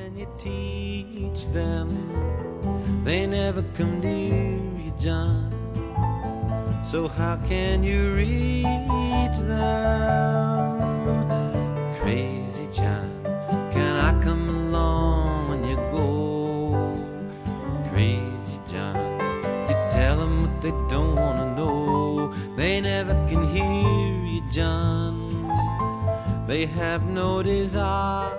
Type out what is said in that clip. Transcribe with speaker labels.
Speaker 1: can you teach them? They never come near you, John. So how can you reach them? Crazy John, can I come along when you go? Crazy John, you tell them what they don't want to know. They never can hear you, John. They have no desire